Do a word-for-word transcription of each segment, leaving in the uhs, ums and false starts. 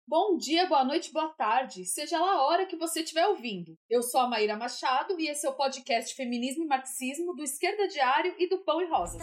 Bom dia, boa noite, boa tarde, seja lá a hora que você estiver ouvindo. Eu sou a Maíra Machado e esse é o podcast Feminismo e Marxismo do Esquerda Diário e do Pão e Rosas.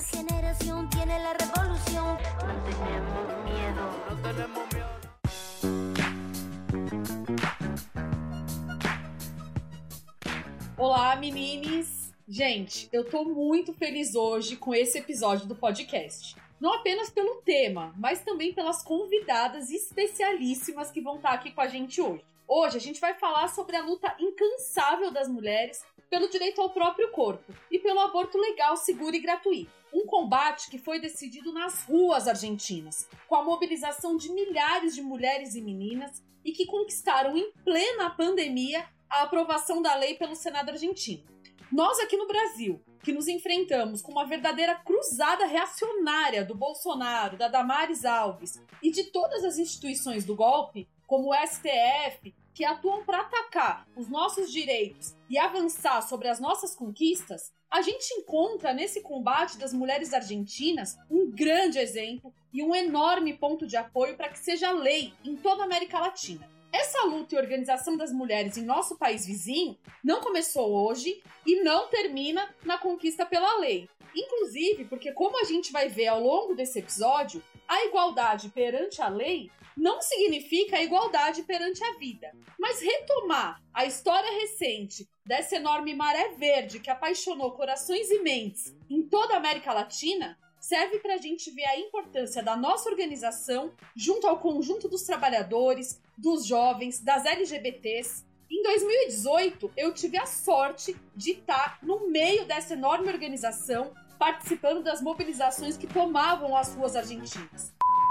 Olá, meninas! Gente, eu tô muito feliz hoje com esse episódio do podcast. Não apenas pelo tema, mas também pelas convidadas especialíssimas que vão estar aqui com a gente hoje. Hoje a gente vai falar sobre a luta incansável das mulheres pelo direito ao próprio corpo e pelo aborto legal, seguro e gratuito. Um combate que foi decidido nas ruas argentinas, com a mobilização de milhares de mulheres e meninas e que conquistaram em plena pandemia a aprovação da lei pelo Senado argentino. Nós aqui no Brasil, que nos enfrentamos com uma verdadeira cruzada reacionária do Bolsonaro, da Damares Alves e de todas as instituições do golpe, como o S T F, que atuam para atacar os nossos direitos e avançar sobre as nossas conquistas, a gente encontra nesse combate das mulheres argentinas um grande exemplo e um enorme ponto de apoio para que seja lei em toda a América Latina. Essa luta e organização das mulheres em nosso país vizinho não começou hoje e não termina na conquista pela lei. Inclusive, porque como a gente vai ver ao longo desse episódio, a igualdade perante a lei não significa a igualdade perante a vida. Mas retomar a história recente dessa enorme maré verde que apaixonou corações e mentes em toda a América Latina serve para a gente ver a importância da nossa organização junto ao conjunto dos trabalhadores, dos jovens, das L G B Ts. Em dois mil e dezoito, eu tive a sorte de estar no meio dessa enorme organização, participando das mobilizações que tomavam as ruas argentinas.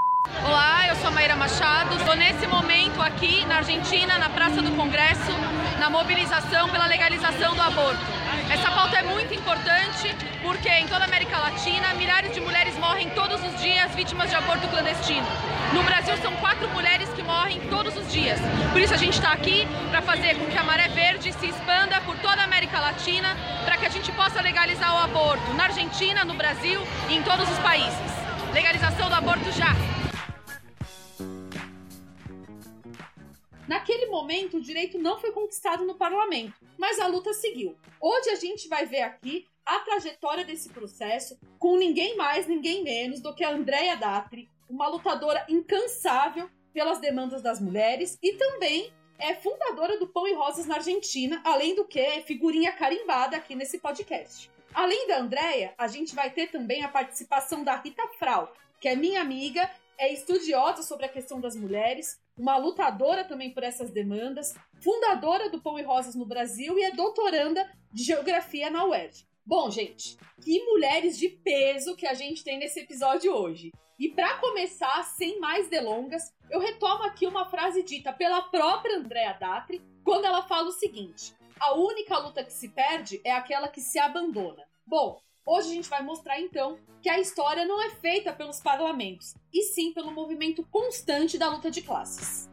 Olá, eu sou a Maíra Machado, estou nesse momento aqui na Argentina, na Praça do Congresso, na mobilização pela legalização do aborto. Essa pauta é muito importante porque em toda a América Latina, milhares de mulheres morrem todos os dias vítimas de aborto clandestino. No Brasil são quatro mulheres que morrem todos os dias. Por isso a gente está aqui para fazer com que a maré verde se expanda por toda a América Latina, para que a gente possa legalizar o aborto na Argentina, no Brasil e em todos os países. Legalização do aborto já! Naquele momento, o direito não foi conquistado no parlamento, mas a luta seguiu. Hoje a gente vai ver aqui a trajetória desse processo com ninguém mais, ninguém menos do que a Andrea Datri, uma lutadora incansável pelas demandas das mulheres e também é fundadora do Pão e Rosas na Argentina, além do que é figurinha carimbada aqui nesse podcast. Além da Andrea, a gente vai ter também a participação da Rita Frau, que é minha amiga, é estudiosa sobre a questão das mulheres, uma lutadora também por essas demandas, fundadora do Pão e Rosas no Brasil e é doutoranda de Geografia na U E R J. Bom, gente, que mulheres de peso que a gente tem nesse episódio hoje. E para começar, sem mais delongas, eu retomo aqui uma frase dita pela própria Andrea Datri, quando ela fala o seguinte: a única luta que se perde é aquela que se abandona. Bom, hoje a gente vai mostrar então que a história não é feita pelos parlamentos, e sim pelo movimento constante da luta de classes.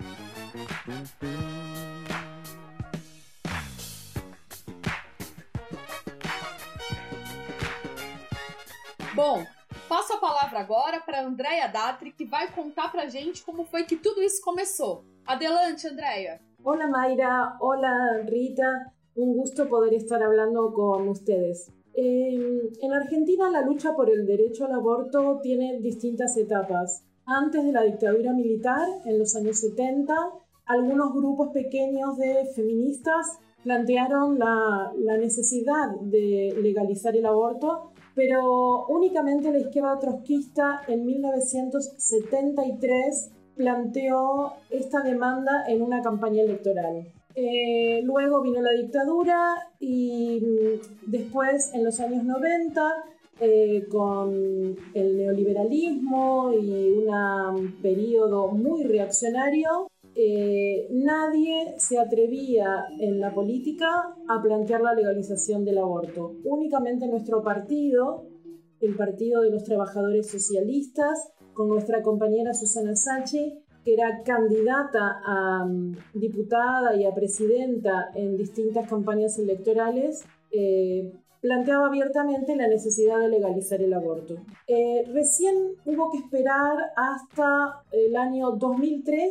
Bom, passo a palavra agora para a Andrea Datri, que vai contar pra gente como foi que tudo isso começou. Adelante, Andrea. Hola Mayra, hola Rita, un gusto poder estar hablando con ustedes. Eh, en Argentina la lucha por el derecho al aborto tiene distintas etapas. Antes de la dictadura militar, en los años setenta, algunos grupos pequeños de feministas plantearon la, la necesidad de legalizar el aborto, pero únicamente la izquierda trotskista en mil novecientos setenta y tres planteó esta demanda en una campaña electoral. Eh, luego vino la dictadura y después, en los años noventa, eh, con el neoliberalismo y un periodo muy reaccionario, eh, nadie se atrevía en la política a plantear la legalización del aborto. Únicamente nuestro partido, el Partido de los Trabajadores Socialistas, con nuestra compañera Susana Sacchi, que era candidata a um, diputada y a presidenta en distintas campañas electorales, eh, planteaba abiertamente la necesidad de legalizar el aborto. Eh, recién hubo que esperar hasta el año dos mil tres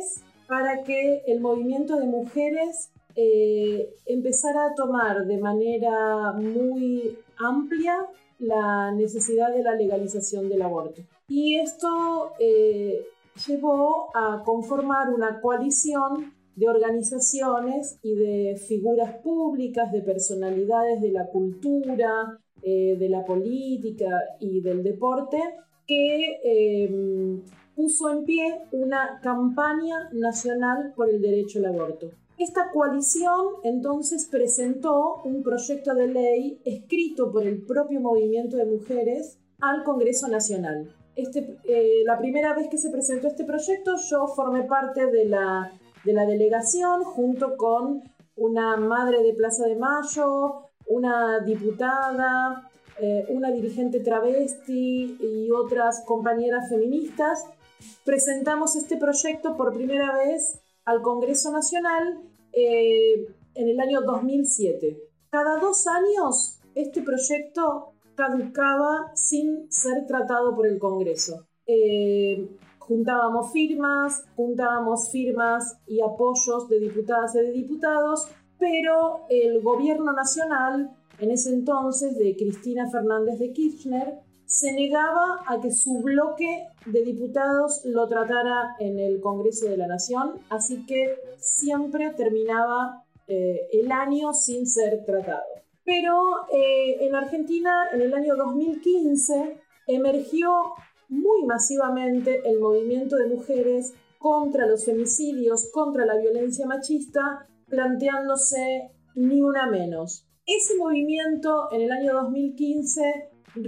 para que el movimiento de mujeres eh, empezara a tomar de manera muy amplia la necesidad de la legalización del aborto. Y esto eh, llevó a conformar una coalición de organizaciones y de figuras públicas, de personalidades de la cultura, eh, de la política y del deporte, que eh, puso en pie una campaña nacional por el derecho al aborto. Esta coalición entonces presentó un proyecto de ley escrito por el propio movimiento de mujeres al Congreso Nacional. Este, eh, la primera vez que se presentó este proyecto, yo formé parte de la, de la delegación junto con una madre de Plaza de Mayo, una diputada, eh, una dirigente travesti y otras compañeras feministas. Presentamos este proyecto por primera vez al Congreso Nacional eh, en el año dos mil siete. Cada dos años este proyecto caducaba sin ser tratado por el Congreso. Eh, juntábamos firmas, juntábamos firmas y apoyos de diputadas y de diputados, pero el gobierno nacional, en ese entonces de Cristina Fernández de Kirchner, se negaba a que su bloque de diputados lo tratara en el Congreso de la Nación, así que siempre terminaba eh, el año sin ser tratado. Pero eh, en Argentina, en el año dos mil quince, emergió muy masivamente el movimiento de mujeres contra los femicidios, contra la violencia machista, planteándose ni una menos. Ese movimiento en el año dos mil quince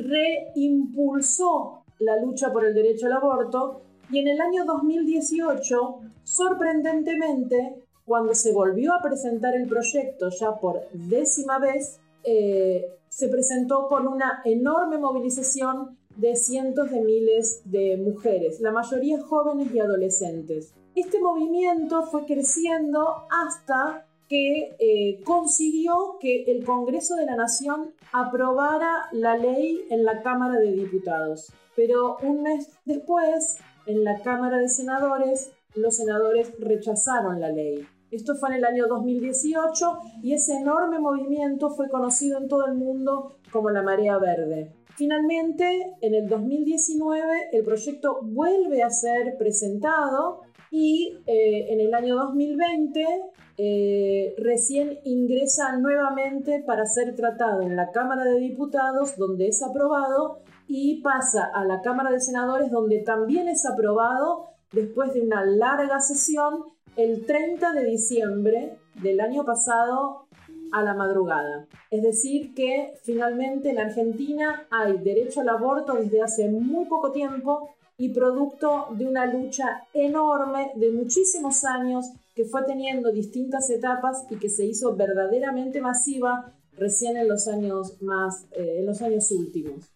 reimpulsó la lucha por el derecho al aborto y en el año dos mil dieciocho, sorprendentemente, cuando se volvió a presentar el proyecto ya por décima vez, eh, se presentó con una enorme movilización de cientos de miles de mujeres, la mayoría jóvenes y adolescentes. Este movimiento fue creciendo hasta que eh, consiguió que el Congreso de la Nación aprobara la ley en la Cámara de Diputados. Pero un mes después, en la Cámara de Senadores, los senadores rechazaron la ley. Esto fue en el año dos mil dieciocho y ese enorme movimiento fue conocido en todo el mundo como la Marea Verde. Finalmente, en el dos mil diecinueve, el proyecto vuelve a ser presentado y eh, en el año dos mil veinte eh, recién ingresa nuevamente para ser tratado en la Cámara de Diputados, donde es aprobado, y pasa a la Cámara de Senadores, donde también es aprobado después de una larga sesión el treinta de diciembre del año pasado a la madrugada. Es decir que finalmente en Argentina hay derecho al aborto desde hace muy poco tiempo y producto de una lucha enorme de muchísimos años que fue teniendo distintas etapas y que se hizo verdaderamente masiva recién en los años, más, eh, en los años últimos.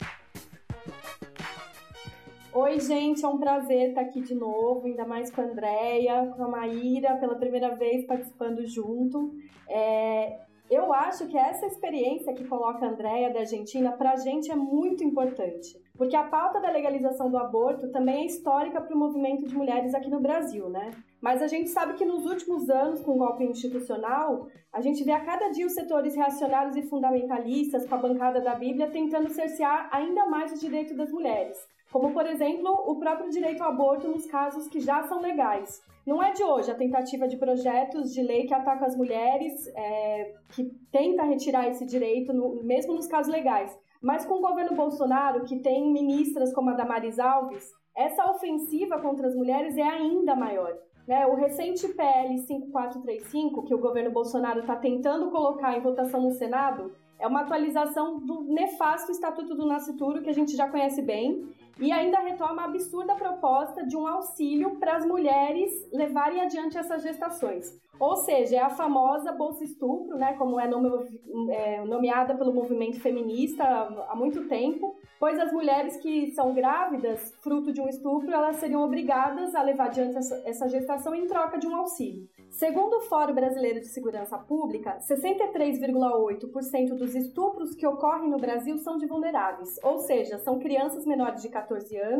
Oi, gente, é um prazer estar aqui de novo, ainda mais com a Andréia, com a Maíra, pela primeira vez participando junto. É, eu acho que essa experiência que coloca a Andréia da Argentina, para a gente é muito importante, porque a pauta da legalização do aborto também é histórica para o movimento de mulheres aqui no Brasil, né? Mas a gente sabe que nos últimos anos, com o golpe institucional, a gente vê a cada dia os setores reacionários e fundamentalistas, com a bancada da Bíblia, tentando cercear ainda mais os direitos das mulheres. Como, por exemplo, o próprio direito ao aborto nos casos que já são legais. Não é de hoje a tentativa de projetos de lei que atacam as mulheres, é, que tenta retirar esse direito, no, mesmo nos casos legais. Mas com o governo Bolsonaro, que tem ministras como a Damares Alves, essa ofensiva contra as mulheres é ainda maior. Né? O recente P L cinco quatro três cinco, que o governo Bolsonaro está tentando colocar em votação no Senado, é uma atualização do nefasto Estatuto do Nascituro, que a gente já conhece bem, e ainda retoma a absurda proposta de um auxílio para as mulheres levarem adiante essas gestações. Ou seja, é a famosa Bolsa Estupro, né, como é, nome, é nomeada pelo movimento feminista há muito tempo, pois as mulheres que são grávidas, fruto de um estupro, elas seriam obrigadas a levar adiante essa, essa gestação em troca de um auxílio. Segundo o Fórum Brasileiro de Segurança Pública, sessenta e três vírgula oito por cento dos estupros que ocorrem no Brasil são de vulneráveis, ou seja, são crianças menores de catorze anos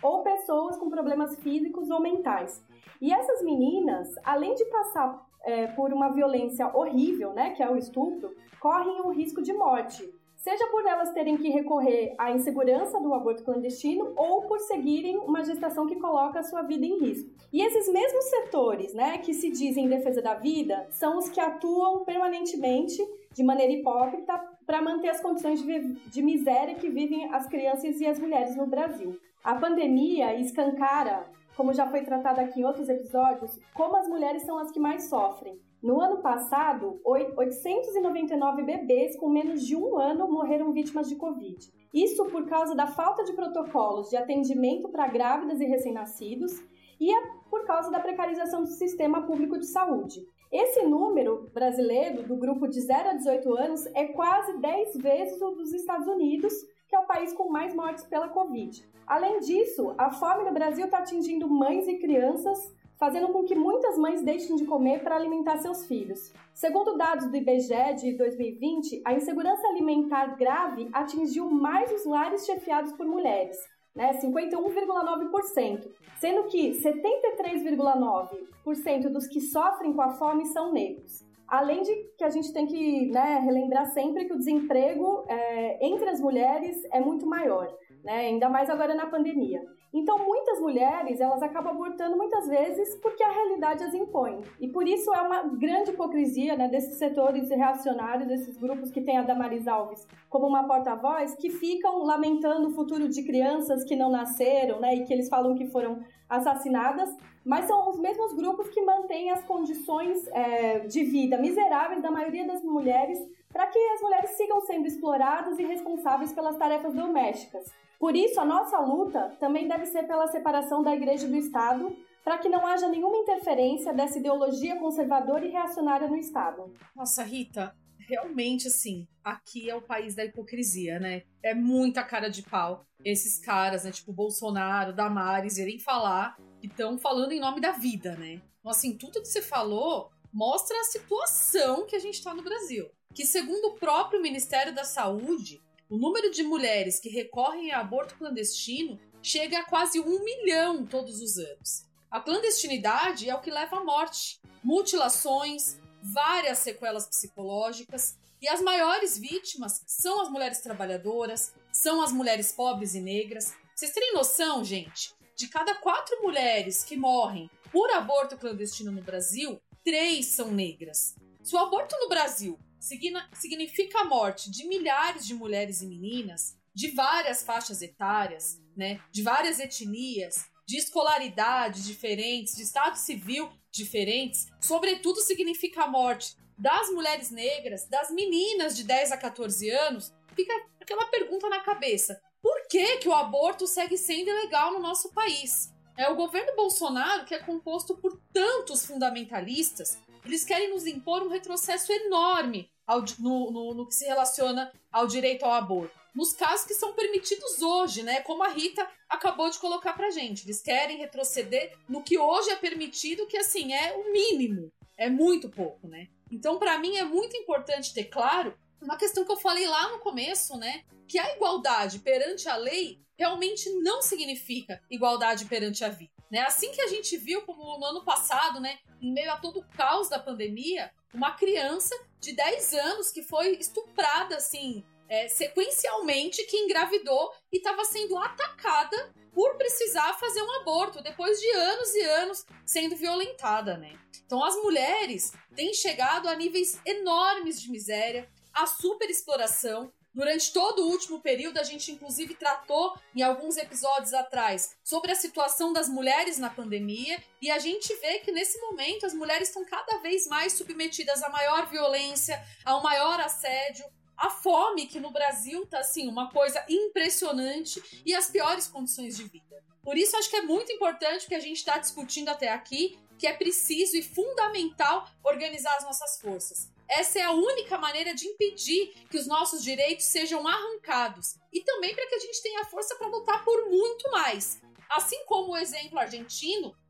ou pessoas com problemas físicos ou mentais. E essas meninas, além de passar é, por uma violência horrível, né, que é o estupro, correm o risco de morte, seja por elas terem que recorrer à insegurança do aborto clandestino ou por seguirem uma gestação que coloca a sua vida em risco. E esses mesmos setores, né, que se dizem em defesa da vida, são os que atuam permanentemente, de maneira hipócrita, para manter as condições de, de miséria que vivem as crianças e as mulheres no Brasil. A pandemia escancara, como já foi tratado aqui em outros episódios, como as mulheres são as que mais sofrem. No ano passado, oitocentos e noventa e nove bebês com menos de um ano morreram vítimas de Covid. Isso por causa da falta de protocolos de atendimento para grávidas e recém-nascidos e é por causa da precarização do sistema público de saúde. Esse número brasileiro do grupo de zero a dezoito anos é quase dez vezes o dos Estados Unidos, que é o país com mais mortes pela Covid. Além disso, a fome no Brasil está atingindo mães e crianças, fazendo com que muitas mães deixem de comer para alimentar seus filhos. Segundo dados do I B G E de dois mil e vinte, a insegurança alimentar grave atingiu mais os lares chefiados por mulheres, né, cinquenta e um vírgula nove por cento, sendo que setenta e três vírgula nove por cento dos que sofrem com a fome são negros. Além de que a gente tem que, né, relembrar sempre que o desemprego é, entre as mulheres é muito maior, né, ainda mais agora na pandemia. Então, muitas mulheres, elas acabam abortando muitas vezes porque a realidade as impõe. E por isso é uma grande hipocrisia, né, desses setores reacionários, desses grupos que tem a Damaris Alves como uma porta-voz, que ficam lamentando o futuro de crianças que não nasceram, né, e que eles falam que foram assassinadas, mas são os mesmos grupos que mantêm as condições é, de vida miseráveis da maioria das mulheres para que as mulheres sigam sendo exploradas e responsáveis pelas tarefas domésticas. Por isso, a nossa luta também deve ser pela separação da Igreja e do Estado, para que não haja nenhuma interferência dessa ideologia conservadora e reacionária no Estado. Nossa, Rita, realmente, assim, aqui é o país da hipocrisia, né? É muita cara de pau. Esses caras, né, tipo Bolsonaro, Damaris, irem falar que estão falando em nome da vida, né? Então, assim, tudo que você falou mostra a situação que a gente está no Brasil. Que, segundo o próprio Ministério da Saúde, o número de mulheres que recorrem a aborto clandestino chega a quase um milhão todos os anos. A clandestinidade é o que leva à morte, mutilações, várias sequelas psicológicas, e as maiores vítimas são as mulheres trabalhadoras, são as mulheres pobres e negras. Vocês terem noção, gente, de cada quatro mulheres que morrem por aborto clandestino no Brasil, três são negras. Se o aborto no Brasil significa a morte de milhares de mulheres e meninas, de várias faixas etárias, né, de várias etnias, de escolaridades diferentes, de estado civil diferentes, sobretudo significa a morte das mulheres negras, das meninas de dez a catorze anos, fica aquela pergunta na cabeça: por que que o aborto segue sendo ilegal no nosso país? É o governo Bolsonaro, que é composto por tantos fundamentalistas, eles querem nos impor um retrocesso enorme ao, no, no, no que se relaciona ao direito ao aborto. Nos casos que são permitidos hoje, né? Como a Rita acabou de colocar pra gente. Eles querem retroceder no que hoje é permitido, que assim, é o mínimo. É muito pouco, né? Então, pra mim, é muito importante ter claro uma questão que eu falei lá no começo, né? Que a igualdade perante a lei realmente não significa igualdade perante a vida. Né? Assim que a gente viu, como no ano passado, né, em meio a todo o caos da pandemia, uma criança de dez anos que foi estuprada, assim, é, sequencialmente, que engravidou e estava sendo atacada por precisar fazer um aborto, depois de anos e anos sendo violentada, né? Então as mulheres têm chegado a níveis enormes de miséria, a superexploração. Durante todo o último período, a gente inclusive tratou em alguns episódios atrás sobre a situação das mulheres na pandemia, e a gente vê que nesse momento as mulheres estão cada vez mais submetidas a maior violência, a um maior assédio, a fome, que no Brasil está assim, uma coisa impressionante, e as piores condições de vida. Por isso acho que é muito importante o que a gente está discutindo até aqui, que é preciso e fundamental organizar as nossas forças. Essa é a única maneira de impedir que os nossos direitos sejam arrancados. E também para que a gente tenha força para lutar por muito mais. Assim como o exemplo argentino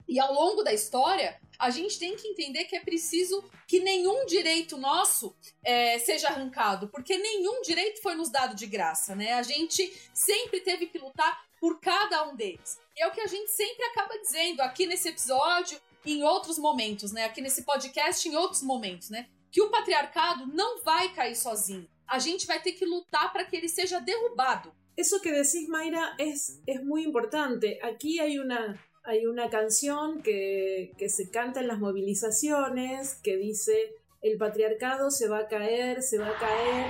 E ao longo da história, a gente tem que entender que é preciso que nenhum direito nosso é, seja arrancado, porque nenhum direito foi nos dado de graça, né? A gente sempre teve que lutar por cada um deles. E é o que a gente sempre acaba dizendo aqui nesse episódio e em outros momentos, né? Aqui nesse podcast em outros momentos, né? Que o patriarcado não vai cair sozinho. A gente vai ter que lutar para que ele seja derrubado. Eso que decís, Mayra, es, es muy importante. Aquí hay una... Hay una canción que, que se canta en las movilizaciones que dice: el patriarcado se va a caer, se va a caer.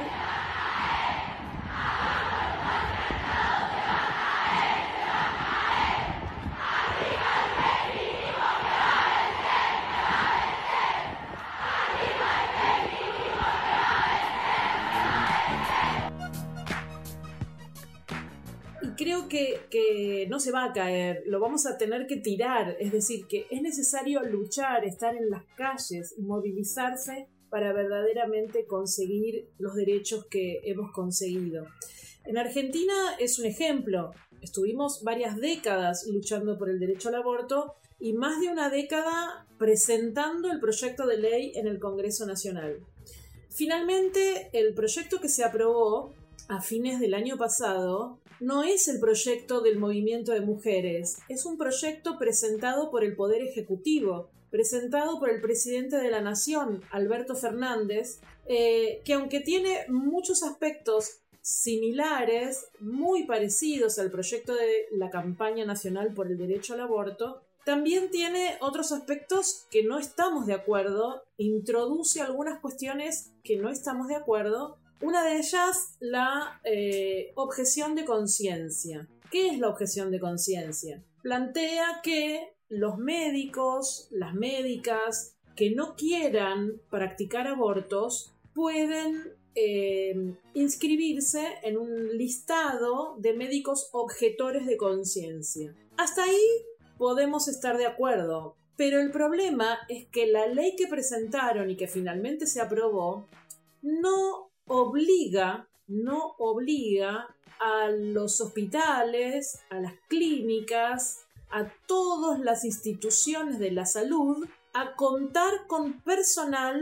Creo que, que no se va a caer, lo vamos a tener que tirar, es decir, que es necesario luchar, estar en las calles, movilizarse para verdaderamente conseguir los derechos que hemos conseguido. En Argentina es un ejemplo, estuvimos varias décadas luchando por el derecho al aborto y más de una década presentando el proyecto de ley en el Congreso Nacional. Finalmente, el proyecto que se aprobó a fines del año pasado no es el proyecto del movimiento de mujeres, es un proyecto presentado por el Poder Ejecutivo, presentado por el presidente de la Nación, Alberto Fernández, eh, que aunque tiene muchos aspectos similares, muy parecidos al proyecto de la campaña nacional por el derecho al aborto, también tiene otros aspectos que no estamos de acuerdo, introduce algunas cuestiones que no estamos de acuerdo. Una de ellas, la eh, objeción de conciencia. ¿Qué es la objeción de conciencia? Plantea que los médicos, las médicas que no quieran practicar abortos pueden eh, inscribirse en un listado de médicos objetores de conciencia. Hasta ahí podemos estar de acuerdo, pero el problema es que la ley que presentaron y que finalmente se aprobó no obliga, no obliga a los hospitales, a las clínicas, a todas las instituciones de la salud a contar con personal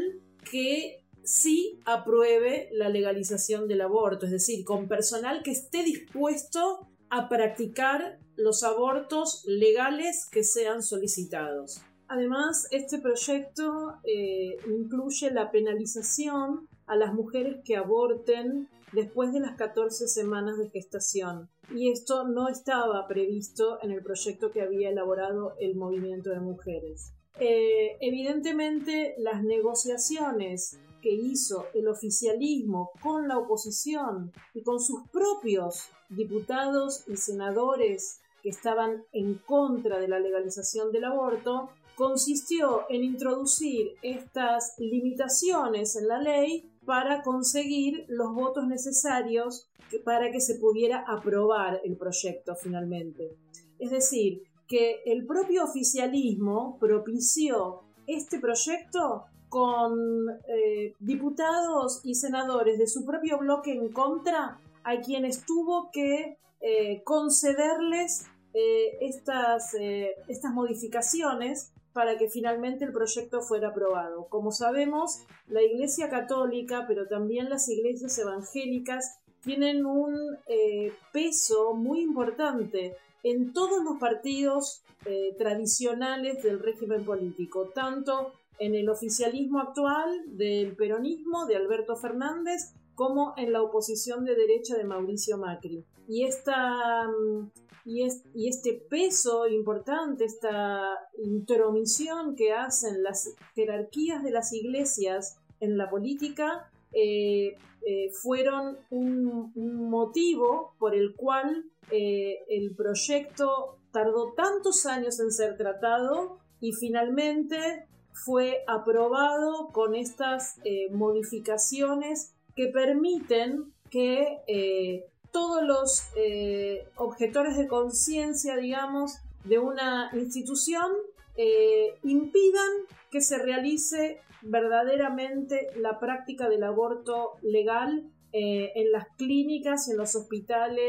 que sí apruebe la legalización del aborto, es decir, con personal que esté dispuesto a practicar los abortos legales que sean solicitados. Además, este proyecto eh, incluye la penalización a las mujeres que aborten después de las catorce semanas de gestación. Y esto no estaba previsto en el proyecto que había elaborado el movimiento de mujeres. Eh, evidentemente, las negociaciones que hizo el oficialismo con la oposición y con sus propios diputados y senadores que estaban en contra de la legalización del aborto, consistió en introducir estas limitaciones en la ley para conseguir los votos necesarios para que se pudiera aprobar el proyecto finalmente. Es decir, que el propio oficialismo propició este proyecto con eh, diputados y senadores de su propio bloque en contra, a quienes tuvo que eh, concederles eh, estas, eh, estas modificaciones para que finalmente el proyecto fuera aprobado. Como sabemos, la Iglesia Católica, pero también las iglesias evangélicas, tienen un eh, peso muy importante en todos los partidos eh, tradicionales del régimen político, tanto en el oficialismo actual del peronismo de Alberto Fernández, como en la oposición de derecha de Mauricio Macri. Y esta... Y, es, y este peso importante, esta intromisión que hacen las jerarquías de las iglesias en la política, eh, eh, fueron un, un motivo por el cual eh, el proyecto tardó tantos años en ser tratado y finalmente fue aprobado con estas eh, modificaciones que permiten que eh, todos los eh, objetores de conciencia, digamos, de una institución eh, impidan que se realice verdaderamente la práctica del aborto legal eh, en las clínicas, en los hospitales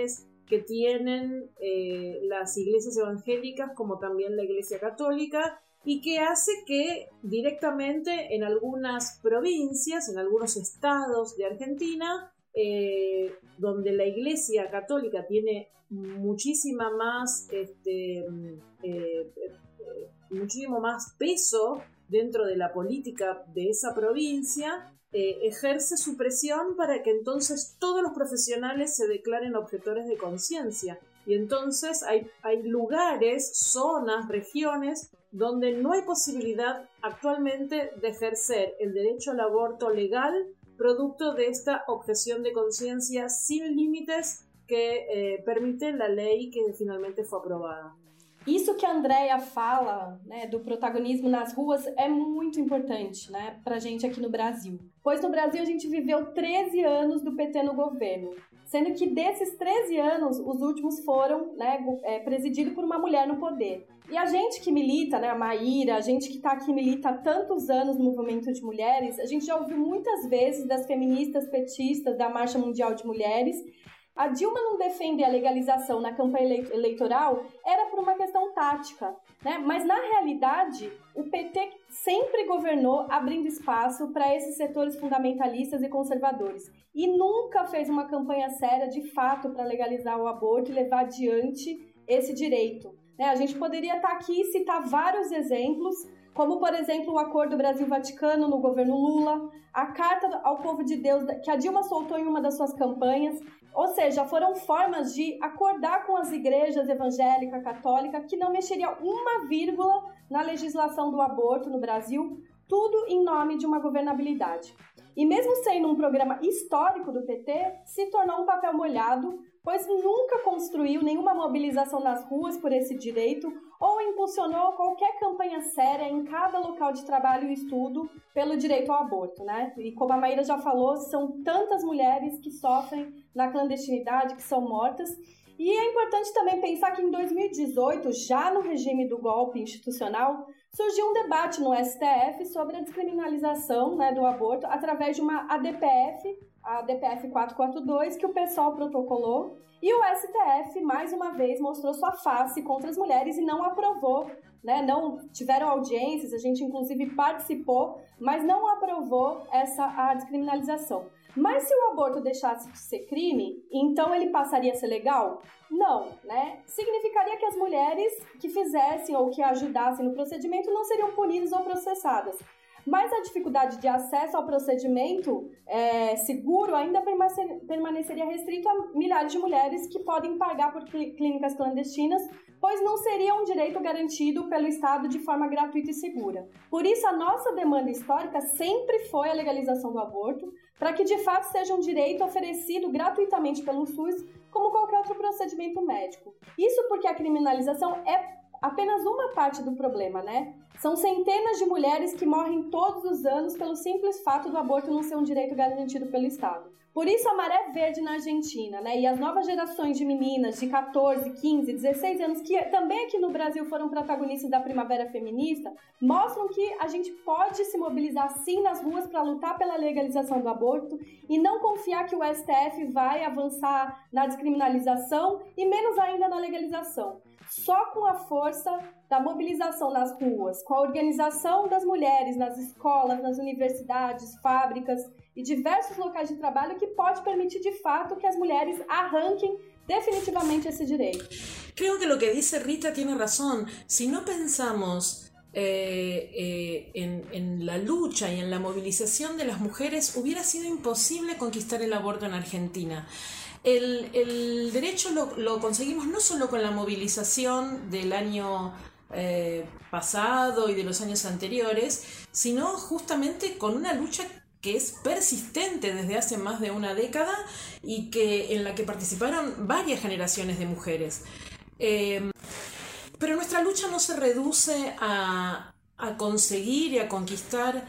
que tienen eh, las iglesias evangélicas como también la Iglesia Católica, y que hace que directamente en algunas provincias, en algunos estados de Argentina, eh, donde la Iglesia Católica tiene muchísima más, este, eh, eh, muchísimo más peso dentro de la política de esa provincia, eh, ejerce su presión para que entonces todos los profesionales se declaren objetores de conciencia. Y entonces hay, hay lugares, zonas, regiones donde no hay posibilidad actualmente de ejercer el derecho al aborto legal producto de esta objeción de conciencia sin límites que eh, permite la lei que finalmente foi aprovada. Isso que a Andrea fala, né, do protagonismo nas ruas é muito importante, né, pra gente aqui no Brasil. Pois no Brasil a gente viveu treze anos do P T no governo, sendo que desses treze anos, os últimos foram, né, é, presididos por uma mulher no poder. E a gente que milita, né, a Maíra, a gente que tá aqui milita há tantos anos no movimento de mulheres, a gente já ouviu muitas vezes das feministas petistas da Marcha Mundial de Mulheres. A Dilma não defender a legalização na campanha eleitoral era por uma questão tática, né? Mas na realidade o P T sempre governou abrindo espaço para esses setores fundamentalistas e conservadores e nunca fez uma campanha séria de fato para legalizar o aborto e levar adiante esse direito, né? A gente poderia estar aqui e citar vários exemplos, como, por exemplo, o Acordo Brasil-Vaticano no governo Lula, a Carta ao Povo de Deus que a Dilma soltou em uma das suas campanhas. Ou seja, foram formas de acordar com as igrejas evangélica, católica, que não mexeria uma vírgula na legislação do aborto no Brasil, tudo em nome de uma governabilidade. E mesmo sendo um programa histórico do P T, se tornou um papel molhado, pois nunca construiu nenhuma mobilização nas ruas por esse direito ou impulsionou qualquer campanha séria em cada local de trabalho e estudo pelo direito ao aborto, né? E como a Maíra já falou, são tantas mulheres que sofrem na clandestinidade, que são mortas. E é importante também pensar que em dois mil e dezoito, já no regime do golpe institucional, surgiu um debate no S T F sobre a descriminalização, né, do aborto através de uma A D P F, a D P F quatrocentos e quarenta e dois, que o PSOL protocolou, e o S T F, mais uma vez, mostrou sua face contra as mulheres e não aprovou, né, não tiveram audiências, a gente inclusive participou, mas não aprovou essa a descriminalização. Mas se o aborto deixasse de ser crime, então ele passaria a ser legal? Não, né? Significaria que as mulheres que fizessem ou que ajudassem no procedimento não seriam punidas ou processadas. Mas a dificuldade de acesso ao procedimento é, seguro ainda permaneceria restrito a milhares de mulheres que podem pagar por clínicas clandestinas, pois não seria um direito garantido pelo Estado de forma gratuita e segura. Por isso, a nossa demanda histórica sempre foi a legalização do aborto, para que de fato seja um direito oferecido gratuitamente pelo SUS, como qualquer outro procedimento médico. Isso porque a criminalização é apenas uma parte do problema, né? São centenas de mulheres que morrem todos os anos pelo simples fato do aborto não ser um direito garantido pelo Estado. Por isso a maré verde na Argentina, né? E as novas gerações de meninas de catorze, quinze, dezesseis anos, que também aqui no Brasil foram protagonistas da primavera feminista, mostram que a gente pode se mobilizar sim nas ruas para lutar pela legalização do aborto e não confiar que o S T F vai avançar na descriminalização e menos ainda na legalização. Só com a força da mobilização nas ruas, com a organização das mulheres nas escolas, nas universidades, fábricas e diversos locais de trabalho que pode permitir de fato que as mulheres arranquem definitivamente esse direito. Creo que lo que dice Rita tiene razón. Si no pensamos eh, eh, en, en la lucha y en la movilización de las mujeres, hubiera sido imposible conquistar el aborto en Argentina. El, el derecho lo, lo conseguimos no solo con la movilización del año eh, pasado y de los años anteriores, sino justamente con una lucha que es persistente desde hace más de una década y que, en la que participaron varias generaciones de mujeres. Eh, pero nuestra lucha no se reduce a, a conseguir y a conquistar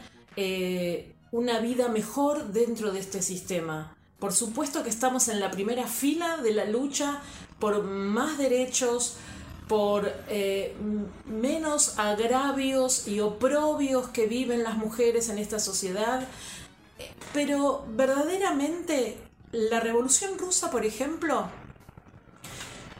eh, una vida mejor dentro de este sistema. Por supuesto que estamos en la primera fila de la lucha por más derechos, por eh, menos agravios y oprobios que viven las mujeres en esta sociedad. Pero verdaderamente la Revolución Rusa, por ejemplo,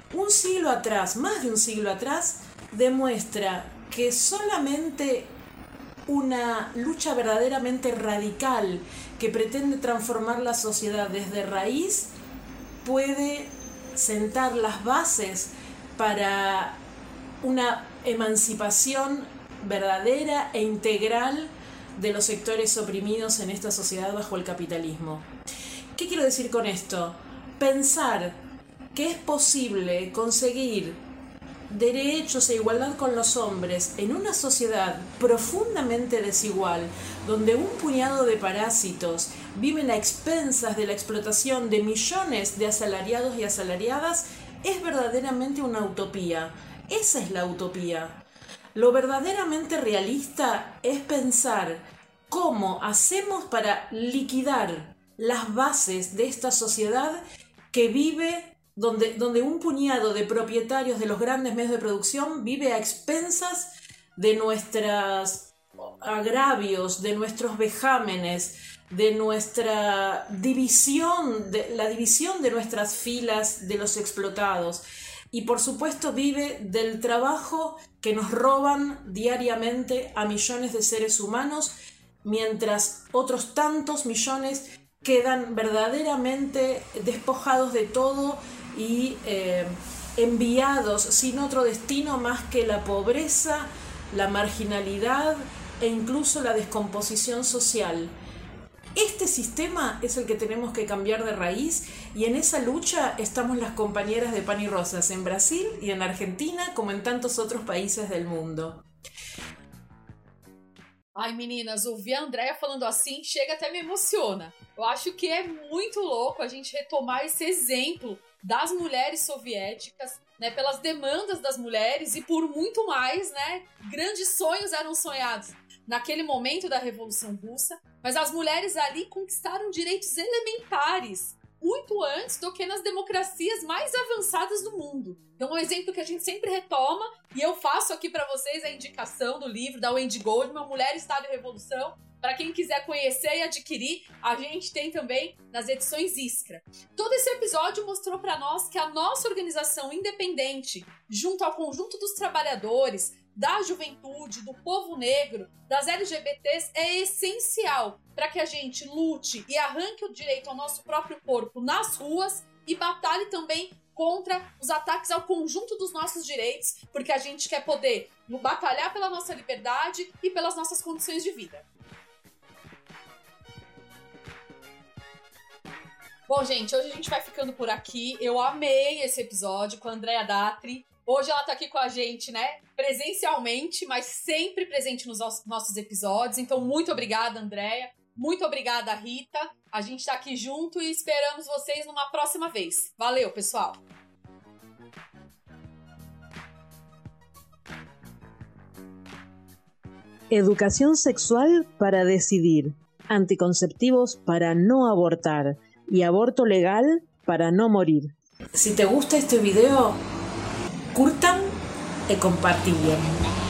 un siglo atrás, más de un siglo atrás, demuestra que solamente una lucha verdaderamente radical que pretende transformar la sociedad desde raíz puede sentar las bases para una emancipación verdadera e integral de los sectores oprimidos en esta sociedad bajo el capitalismo. ¿Qué quiero decir con esto? Pensar que es posible conseguir derechos e igualdad con los hombres en una sociedad profundamente desigual, donde un puñado de parásitos viven a expensas de la explotación de millones de asalariados y asalariadas, es verdaderamente una utopía. Esa es la utopía. Lo verdaderamente realista es pensar cómo hacemos para liquidar las bases de esta sociedad que vive Donde, donde un puñado de propietarios de los grandes medios de producción vive a expensas de nuestros agravios, de nuestros vejámenes, de nuestra división, de la división de nuestras filas de los explotados. Y por supuesto vive del trabajo que nos roban diariamente a millones de seres humanos, mientras otros tantos millones quedan verdaderamente despojados de todo y eh, enviados sin otro destino más que la pobreza, la marginalidad e incluso la descomposición social. Este sistema es el que tenemos que cambiar de raíz, y en esa lucha estamos las compañeras de Pan y Rosas en Brasil y en Argentina, como en tantos otros países del mundo. Ai, meninas, ouvir a Andréia falando assim chega até me emociona. Eu acho que é muito louco a gente retomar esse exemplo das mulheres soviéticas, né, pelas demandas das mulheres e por muito mais, né, grandes sonhos eram sonhados naquele momento da Revolução Russa, mas as mulheres ali conquistaram direitos elementares muito antes do que nas democracias mais avançadas do mundo. Então, um exemplo que a gente sempre retoma, e eu faço aqui para vocês a indicação do livro da Wendy Goldman, Mulher, Estado e Revolução. Para quem quiser conhecer e adquirir, a gente tem também nas edições Iskra. Todo esse episódio mostrou para nós que a nossa organização independente, junto ao conjunto dos trabalhadores, da juventude, do povo negro, das L G B Ts, é essencial para que a gente lute e arranque o direito ao nosso próprio corpo nas ruas e batalhe também contra os ataques ao conjunto dos nossos direitos, porque a gente quer poder batalhar pela nossa liberdade e pelas nossas condições de vida. Bom, gente, hoje a gente vai ficando por aqui. Eu amei esse episódio com a Andréia Datri. Hoje ela tá aqui com a gente, né, presencialmente, mas sempre presente nos nossos episódios. Então, muito obrigada, Andréia. Muito obrigada, Rita. A gente tá aqui junto e esperamos vocês numa próxima vez. Valeu, pessoal! Educación sexual para decidir, anticonceptivos para no abortar y aborto legal para no morir. Si te gusta este video, curtan e compartillen.